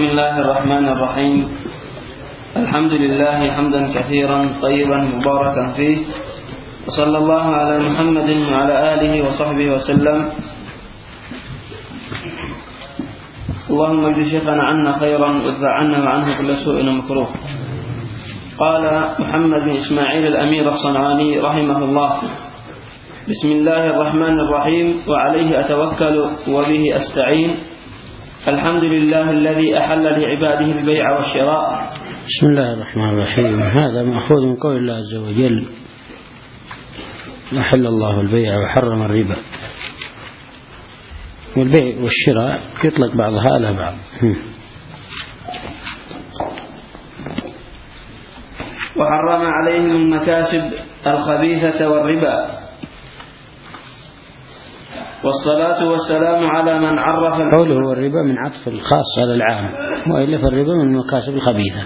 بسم الله الرحمن الرحيم. الحمد لله حمدا كثيرا طيبا مباركا فيه، وصلى الله على محمد وعلى آله وصحبه وسلم. اللهم اجزي شيخنا عنا خيرا وادفع عنا وعنه كل سوء ومكروه. قال محمد بن إسماعيل الأمير الصنعاني رحمه الله: بسم الله الرحمن الرحيم، وعليه أتوكل وبه أستعين. الحمد لله الذي أحل لعباده البيع والشراء. بسم الله الرحمن الرحيم. هذا مأخوذ من قول الله عز وجل: أحل الله البيع وحرم الربا. والبيع والشراء يطلق بعضها على بعض. وحرم عليهم المكاسب الخبيثة والربا. والصلاة والسلام على من عرف قوله الربا من عطف الخاص على العام، وإلا فالربا من المكاسب الخبيثة.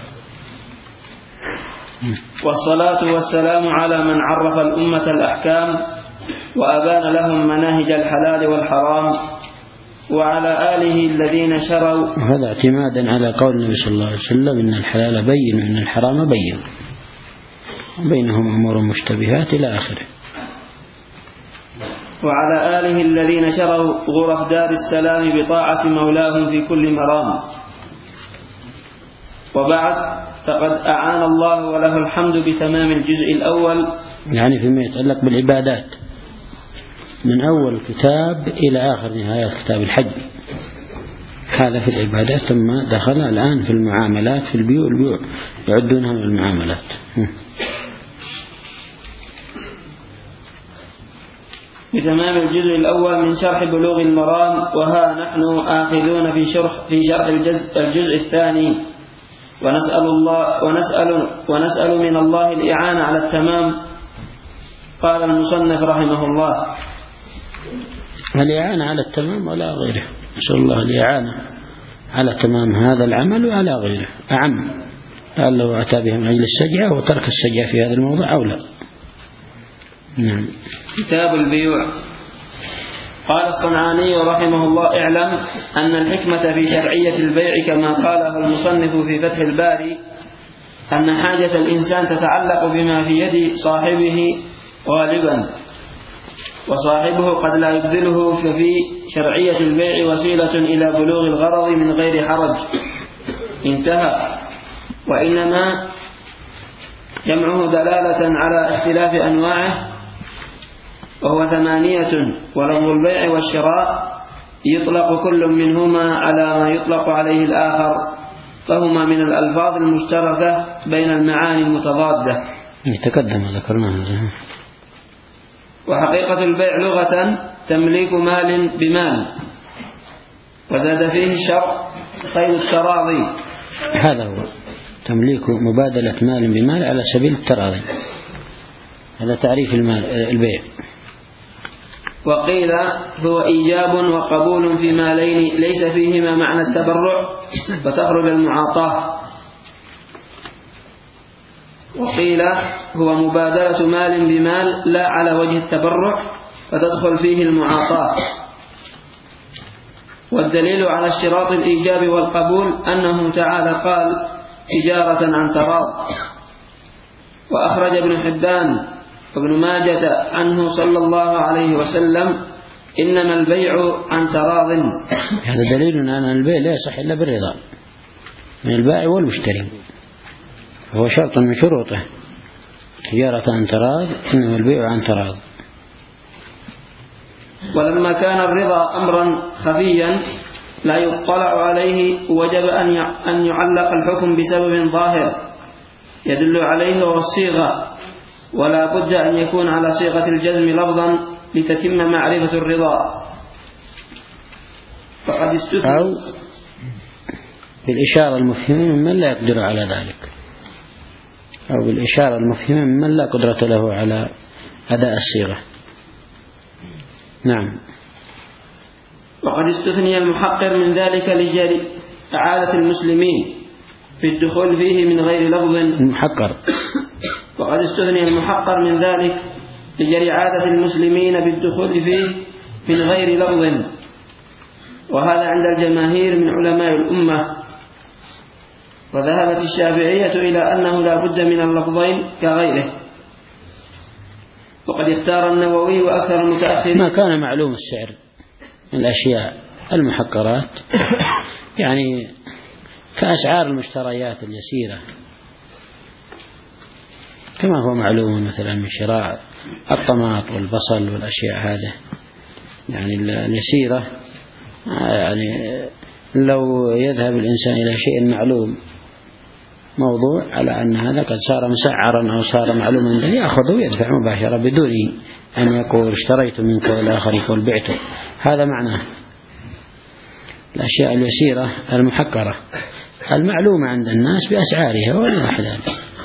والصلاة والسلام على من عرف الأمة الأحكام وأبان لهم مناهج الحلال والحرام، وعلى آله الذين شروا. هذا اعتمادا على قول النبي صلى الله عليه وسلم: إن الحلال بين وإن الحرام بين وبينهم أمور مشتبهات إلى آخره. وعلى آله الذين شروا غرف دار السلام بطاعة مولاهم في كل مرام. وبعد، فقد أعان الله وله الحمد بتمام الجزء الأول، يعني فيما يتعلق بالعبادات من أول الكتاب إلى آخر نهاية كتاب الحج. هذا في العبادات، ثم دخل الآن في المعاملات، في البيوع يعدونها من المعاملات. بتمام الجزء الأول من شرح بلوغ المرام. وها نحن آخذون في شرح الجزء الثاني، ونسأل من الله الإعانة على التمام. قال المصنف رحمه الله: الإعانة على التمام ولا غيره. نسأل الله الإعانة على تمام هذا العمل وعلى غيره أعم، لعله أتى به من أجل السجع وترك السجع في هذا الموضوع أولى. نعم. كتاب البيوع. قال الصنعاني رحمه الله: اعلم أن الحكمة في شرعية البيع كما قاله المصنف في فتح الباري أن حاجة الإنسان تتعلق بما في يد صاحبه غالبا، وصاحبه قد لا يبذله، ففي شرعية البيع وسيلة إلى بلوغ الغرض من غير حرج. انتهى. وإنما جمعه دلالة على اختلاف أنواعه، وهو 8. ولفظ البيع والشراء يطلق كل منهما على ما يطلق عليه الآخر، فهما من الألفاظ المشتركة بين المعاني المتضادة. تقدم ذكرنا هذا. وحقيقة البيع لغة تمليك مال بمال، وزاد فيه الشرع قيد التراضي. هذا هو تمليك مبادلة مال بمال على سبيل التراضي، هذا تعريف البيع. وقيل هو إيجاب وقبول في مالين ليس فيهما معنى التبرع فتخرج المعاطاة. وقيل هو مبادلة مال بمال لا على وجه التبرع فتدخل فيه المعاطاة. والدليل على اشتراط الإيجاب والقبول أنه تعالى قال: تجارة عن تراض. وأخرج ابن حبان وابن ماجة عنه صلى الله عليه وسلم: إنما البيع عن تراض. هذا دليل أن البيع لا يصح إلا بالرضا من البائع والمشتري، هو شرط من شروطه. تجارة عن تراض، إنما البيع عن تراض. ولما كان الرضا أمرا خفيا لا يطلع عليه، وجب أن يعلق الحكم بسبب ظاهر يدل عليه وهو الصيغة، ولا بد أن يكون على صيغة الجزم لفظا لتتم معرفة الرضا. فقد استثنى أو بالإشارة المفهمة ممن لا يقدر على ذلك، أو بالإشارة المفهمة ممن لا قدرة له على أداء الصيغة. نعم. وقد استثني المحقر من ذلك لجري إعادة المسلمين في الدخول فيه من غير لفظ. المحقر. وقد استثني المحقر من ذلك لجري عادة المسلمين بالدخول فيه من غير لفظ، وهذا عند الجماهير من علماء الأمة. وذهبت الشافعية إلى أنه لا بد من اللفظين كغيره. وقد اختار النووي وأكثر المتأخرين ما كان معلوم السعر من الأشياء المحقرات، يعني كأسعار المشتريات اليسيرة كما هو معلوم مثلا من شراء الطماط والبصل والأشياء هذا، يعني اليسيرة، يعني لو يذهب الإنسان إلى شيء معلوم موضوع على أن هذا قد صار مسعرا أو صار معلوما، يأخذه ويدفع مباشرة بدون أن يقول اشتريت منك والآخر يقول بعته. هذا معناه الأشياء اليسيرة المحقرة المعلومة عند الناس بأسعارها ولا ذلك.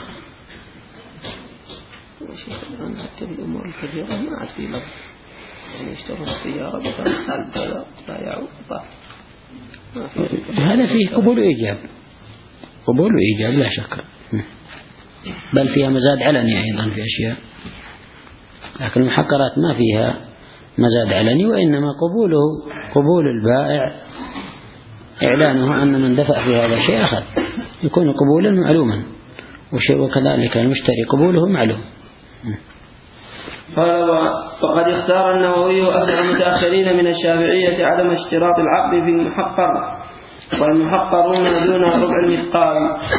حتى في الأمور الكبيرة ما عاد في لفظ، يعني يشتروا السيارة بثمن لا يعود، هذا فيه قبول وإيجاب، قبول وإيجاب لا شك، بل فيها مزاد علني أيضا في أشياء، لكن المحقرات ما فيها مزاد علني، وإنما قبول البائع إعلانه أن من دفع في هذا الشيء أخذ، يكون قبولا معلوما، وكذلك المشتري قبوله معلوم. قال وقد اختار النووي أكثر المتأخرين من الشافعية عدم اشتراط العقد في المحقر، والمحقرون دون ربع المثقال.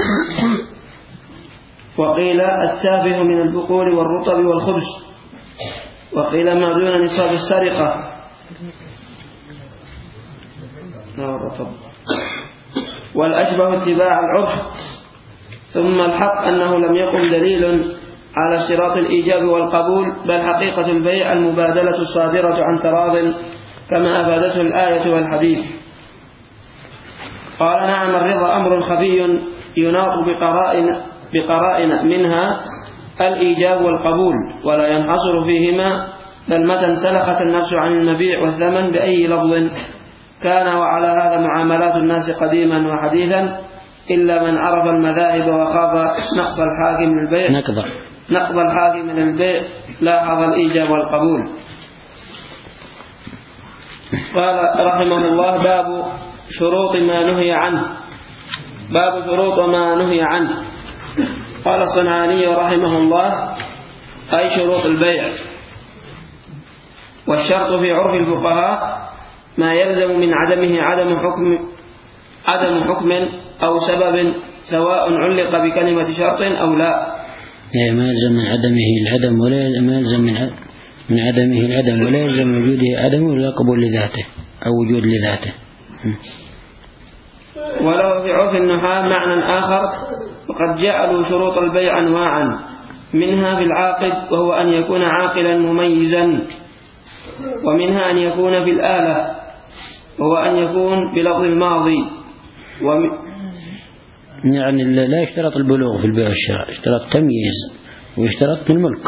وقيل التافه من البقول والرطب والخبز، وقيل ما دون نصاب السرقة والأشبه اتباع العرف. ثم الحق أنه لم يقم دليل على اشتراط الإيجاب والقبول، بل حقيقة البيع المبادلة الصادرة عن تراض كما أفادته الآية والحديث. قال نعم الرضا أمر خفي يناط بقرائن منها الإيجاب والقبول، ولا ينحصر فيهما، بل متى انسلخت النفس عن المبيع والثمن بأي لفظ كان. وعلى هذا معاملات الناس قديما وحديثا، إلا من عرف المذاهب وخاف نقض الحاكم من البيع لاحظ الإيجاب والقبول. قال رحمه الله باب شروط ما نهي عنه. باب شروط ما نهي عنه. قال الصنعاني رحمه الله أي شروط البيع. والشرط في عرف الفقهاء ما يلزم من عدمه عدم حكم أو سبب، سواء علق بكلمة شرط أو لا. ما يلزم من عدمه العدم، ولا ما يلزم من عدمه العدم، ولا يلزم وجوده عدم ولا قبول لذاته أو وجود لذاته. ولو في عرف النحاة معنى آخر، وقد جعلوا شروط البيع أنواعا، منها في العاقد وهو أن يكون عاقلا مميزا، ومنها أن يكون في الآلة وهو أن يكون بلفظ الماضي، يعني لا يشترط البلوغ في البيع والشراء، يشترط تمييز ويشترط في الملك.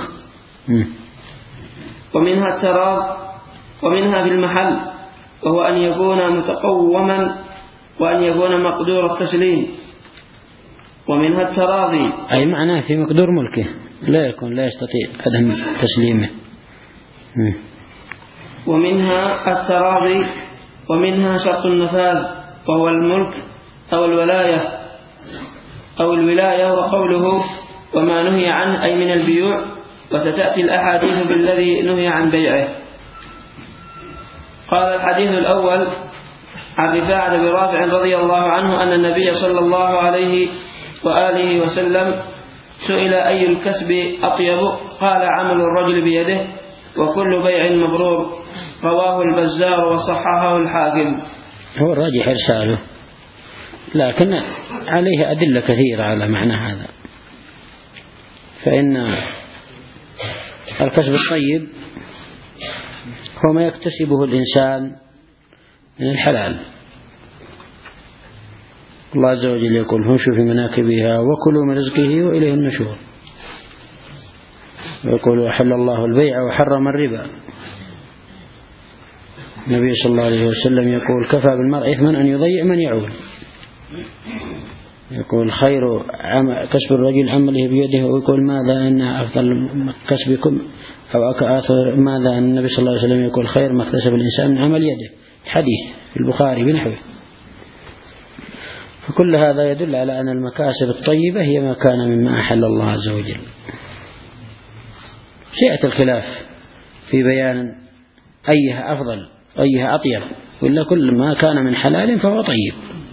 ومنها التراض، ومنها في المحل وهو أن يكون متقوما وأن يكون مقدور التسليم. ومنها التراضي أي معناه في مقدور ملكه لا يستطيع عدم تسليمه. ومنها التراضي، ومنها شرط النفاذ وهو الملك أو الولاية وقوله وما نهي عنه أي من البيوع، وستأتي الأحاديث بالذي نهي عن بيعه. قال الحديث الأول عن رفاعة بن رافع رضي الله عنه أن النبي صلى الله عليه وآله وسلم سئل أي الكسب أطيب؟ قال عمل الرجل بيده، وكل بيع مبرور. رواه البزار وصححه الحاكم. هو الراجح إرساله، لكن عليه أدلة كثيرة على معنى هذا. فإن الكسب الطيب هو ما يكتسبه الإنسان من الحلال. الله عز وجل يقول همشوا في مناكبها وكلوا من رزقه وإليه النشور، ويقول وحل الله البيع وحرم الربا. النبي صلى الله عليه وسلم يقول كفى بالمرء إثما أن يضيع من يعول. يقول خير كسب الرجل عمله بيده، ويقول ماذا أن أفضل كسبكم أو ماذا أن النبي صلى الله عليه وسلم يقول خير ما اكتسب الإنسان من عمل يده. حديث في البخاري بنحوه. فكل هذا يدل على أن المكاسب الطيبة هي ما كان مما أحل الله عز وجل. سيأتي الخلاف في بيان أيها أفضل أيها أطيب، وإلا كل ما كان من حلال فهو طيب.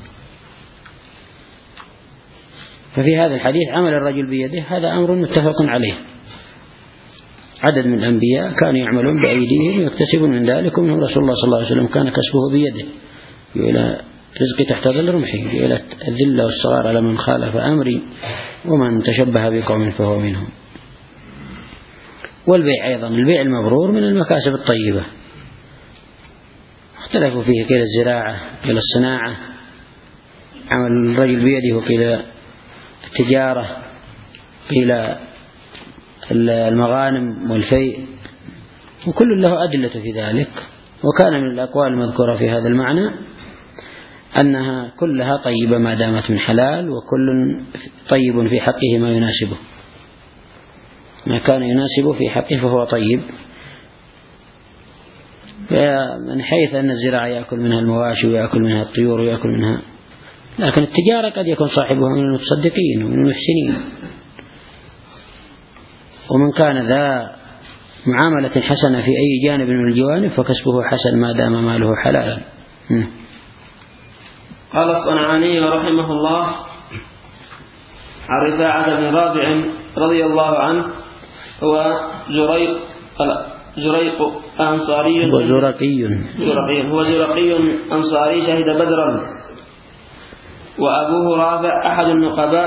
ففي هذا الحديث عمل الرجل بيده هذا أمر متفق عليه. عدد من الأنبياء كانوا يعملون بأيديهم ويكتسبون من ذلك، ومنهم رسول الله صلى الله عليه وسلم كان كسبه بيده، إلى رزق تحت ظل رمحه، إلى الذل والصغار على من خالف أمري ومن تشبه بقوم فهو منهم. والبيع أيضا، البيع المبرور من المكاسب الطيبة. اختلفوا فيه قيل الزراعة قيل الصناعة، عمل الرجل بيده وقيل التجارة قيل المغانم والفيء، وكل له أدلة في ذلك. وكان من الأقوال المذكورة في هذا المعنى أنها كلها طيبة ما دامت من حلال، وكل طيب في حقه ما يناسبه، ما كان يناسبه في حقه فهو طيب. من حيث أن الزراعة يأكل منها المواشي ويأكل منها الطيور ويأكل منها، لكن التجارة قد يكون صاحبها من المتصدقين ومن المحسنين. ومن كان ذا معاملة حسنة في أي جانب من الجوانب فكسبه حسن ما دام ماله حلالا. قال الصنعاني رحمه الله عن رفاعة بن رافع رضي الله عنه، هو زريق أنصاري هو زرقي أنصاري شهد بدرا، وأبوه رافع أحد النقباء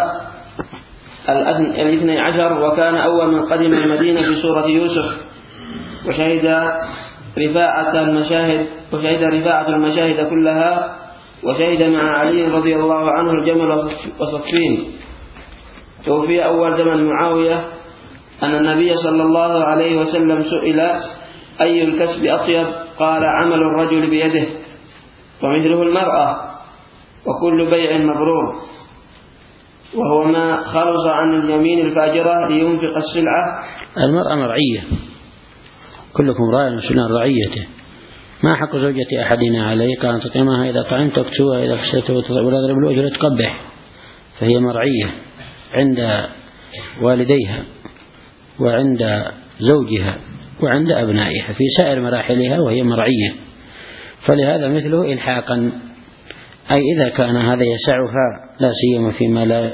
12، وكان أول من قدم المدينة في سورة يوسف، وشهد رفاعة المشاهد كلها، وشهد مع علي رضي الله عنه الجمل وصفين. توفي أول زمن معاوية أن النبي صلى الله عليه وسلم سئل أي الكسب أطيب؟ قال عمل الرجل بيده، ومثله المرأة، وكل بيع مبرور، وهو ما خلص عن اليمين الفاجرة لينفق السلعة. المرأة مرعية، كلكم راع مسؤول عن رعيته. ما حق زوجة أحدنا عليه؟ كانت تطعمها إذا طعمت وتكسوها إذا كسيت ولا تضرب الوجه وتقبح، فهي مرعية عند والديها وعند زوجها وعند أبنائها في سائر مراحلها، وهي مرعية. فلهذا مثله إلحاقا، أي إذا كان هذا يسعها لا سيما فيما لا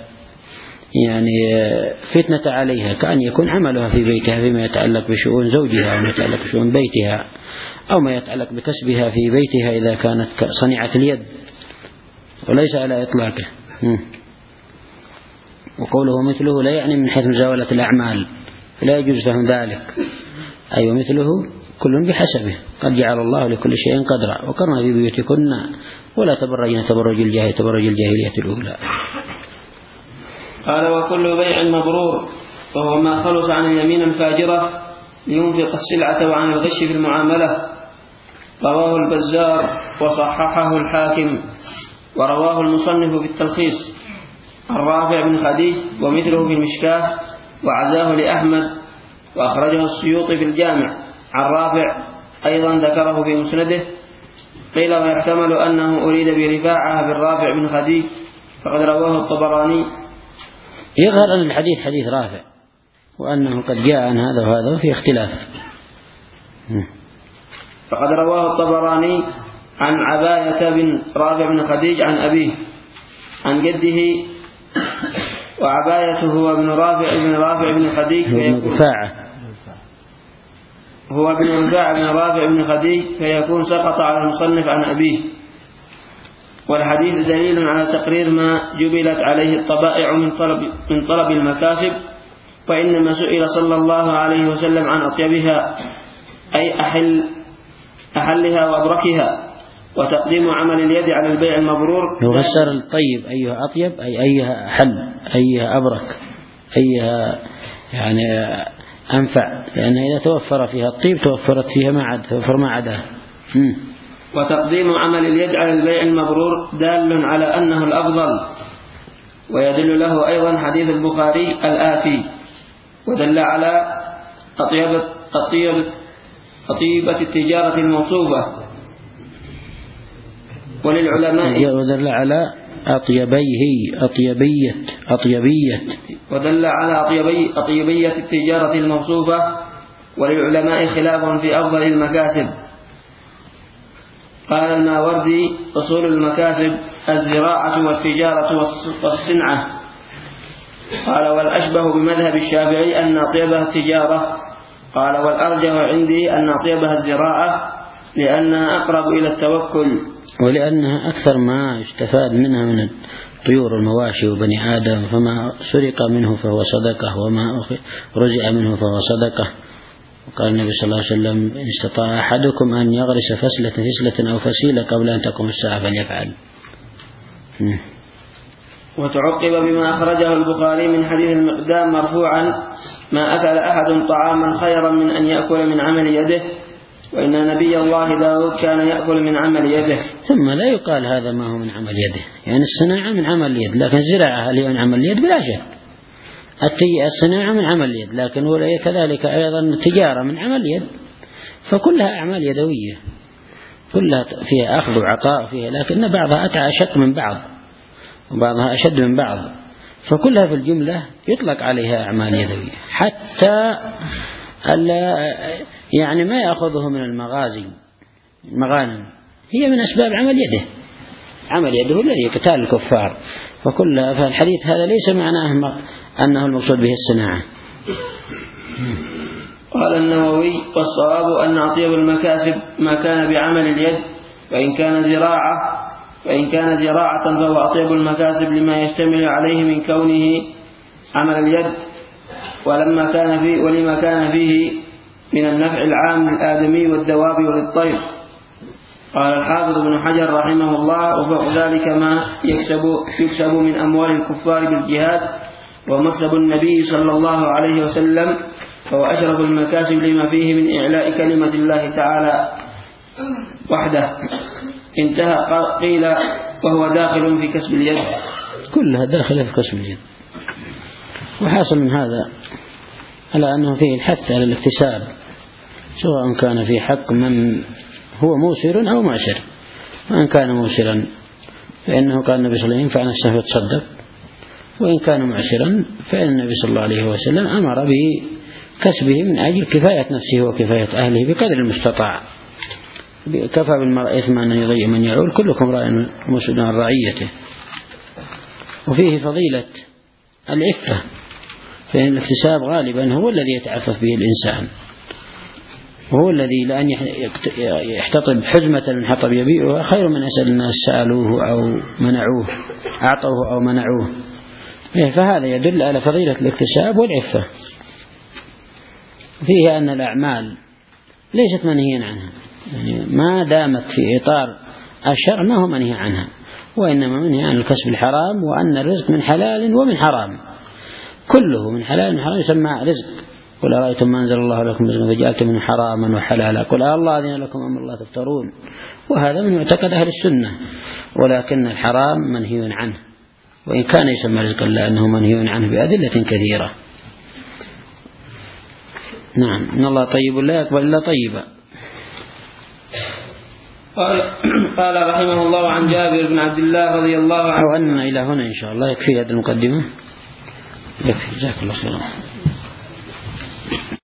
فتنة عليها، كأن يكون عملها في بيتها فيما يتعلق بشؤون زوجها وما يتعلق بشؤون بيتها، أو ما يتعلق بكسبها في بيتها إذا كانت صنيعة اليد، وليس على إطلاقه. وقوله مثله لا يعني من حيث مزاولة الأعمال، فلا يجوز فهم ذلك. أي ومثله كل بحسبه، قد جعل الله لكل شيء قدرا، وقرنا في بيوتكن ولا تبرجن تبرج الجاهلية الأولى. قال وكل بيع مبرور، وهو ما خلص عن اليمين الفاجرة لينفق السلعة وعن الغش في المعاملة. رواه البزار وصححه الحاكم، ورواه المصنف بالتلخيص عن رافع بن خديج ومثله في المشكاة، وعزاه لأحمد، وأخرجه السيوطي في الجامع عن رافع أيضا ذكره في مسنده. قيل ويحتمل أنه أريد برفاعة بالرافع بن خديج، فقد رواه الطبراني. يظهر أن الحديث حديث رافع، وأنه قد جاء عن هذا وهذا وفي اختلاف. فقد رواه الطبراني عن عباية بن رافع بن خديج عن أبيه عن جده، وعباية هو ابن رافع بن خديج هو ابن رفاعة بن رافع بن خديج، فيكون سقط على المصنف عن أبيه. والحديث دليل على تقرير ما جبلت عليه الطبائع من طلب المكاسب، وإنما سئل صلى الله عليه وسلم عن أطيبها، أي أحلها وأبركها، وتقديم عمل اليد على البيع المبرور. يفسر الطيب أيها أطيب أي أيها أحل، أيها أبرك، أيها أنفع، لأن إذا توفر فيها الطيب توفر ما عداه. وتقديم عمل اليد على البيع المبرور دال على أنه الأفضل، ويدل له أيضا حديث البخاري الآتي، ودل على أطيبة التجارة الموصوفة. وللعلماء ودل على أطيبية ودل على أطيبية التجارة الموصوفة. وللعلماء خلاف في أفضل المكاسب. قال الماوردي: أصول المكاسب الزراعة والتجارة والصنعة. قال: والأشبه بمذهب الشافعي أن أطيبها التجارة. قال: والأرجح عندي أن أطيبها الزراعة لأنها أقرب إلى التوكل، ولأنها أكثر ما يستفاد منها من الطيور المواشي وبني آدم، فما سرق منه فهو صدقة، وما رزق منه فهو صدقة. وقال النبي صلى الله عليه وسلم: إن استطاع أحدكم أن يغرس فسلة أو فسيلة قبل أن تقوم الساعة فليفعل. وتعقب بما أخرجه البخاري من حديث المقدام مرفوعا: ما أكل أحد طعاما خيرا من أن يأكل من عمل يده، وإن نبي الله داود كان يأكل من عمل يده. ثم لا يقال هذا ما هو من عمل يده، يعني الصناعة من عمل اليد، لكن الزراعة هل هي من عمل اليد؟ بلا شك. الصناعة من عمل اليد، لكن كذلك أيضا التجارة من عمل اليد، فكلها أعمال يدوية، كلها فيها أخذ وعطاء فيها، لكن بعضها أشق من بعض وبعضها أشد من بعض، فكلها في الجملة يطلق عليها أعمال يدوية. حتى يعني ما يأخذه من المغانم هي من أسباب عمل يده، عمل يده الذي قتال الكفار، فالحديث هذا ليس معناه أنه المقصود به الصناعة. قال النووي: والصواب أن أطيب المكاسب ما كان بعمل اليد، فإن كان زراعة فهو أطيب المكاسب لما يشتمل عليه من كونه عمل اليد، ولما كان فيه من النفع العام للآدمي والدواب وللطير. قال الحافظ ابن حجر رحمه الله: وفوق ذلك ما يكسب من أموال الكفار بالجهاد ومكسب النبي صلى الله عليه وسلم، فهو أشرف المكاسب لما فيه من إعلاء كلمة الله تعالى وحده. انتهى. قيل: وهو داخل في كسب اليد. كلها داخلة في كسب اليد. وحاصل من هذا على أنه فيه الحث على الاكتساب، سواء كان في حق من هو موسر أو معسر. وإن كان موسرا فإنه قال النبي صلى الله عليه وسلم: ينفع نفسه يتصدق. وإن كان معسرا فإن النبي صلى الله عليه وسلم أمر بكسبه من أجل كفاية نفسه وكفاية أهله بقدر المستطاع. كفى بالمرء إثما أن يضيع من يعول، كلكم راع مسؤول عن رعيته. وفيه فضيلة العفة، فإن الاكتساب غالبا هو الذي يتعفف به الإنسان، وهو الذي لأن يحتطب حزمة من حطب يبيعها خير من أسأل الناس سألوه أو منعوه، أعطوه أو منعوه. فهذا يدل على فضيلة الاكتساب والعفة. فيه أن الأعمال ليست منهيا عنها، يعني ما دامت في إطار الشرع ما هو منهي عنها، وإنما منهي عن الكسب الحرام، وأن الرزق من حلال ومن حرام، كله من حلال ومن حرام يسمى رزق. قل أرأيتم ما أنزل الله لكم رزقا فجعلتم منه حراما وحلالا قل الله أذن لكم أم الله تفترون. وهذا من معتقد أهل السنة، ولكن الحرام منهي عنه، وإن كان يسمى رزقا لأنه منهي عنه بأدلة كثيرة. نعم. إن الله طيب لا يقبل إلا طيبا. قال رحمه الله عن جابر بن عبد الله رضي الله عنه. وأن إلى هنا إن شاء الله يكفي هذه المقدمة. يكفي. جزاك الله خيرا.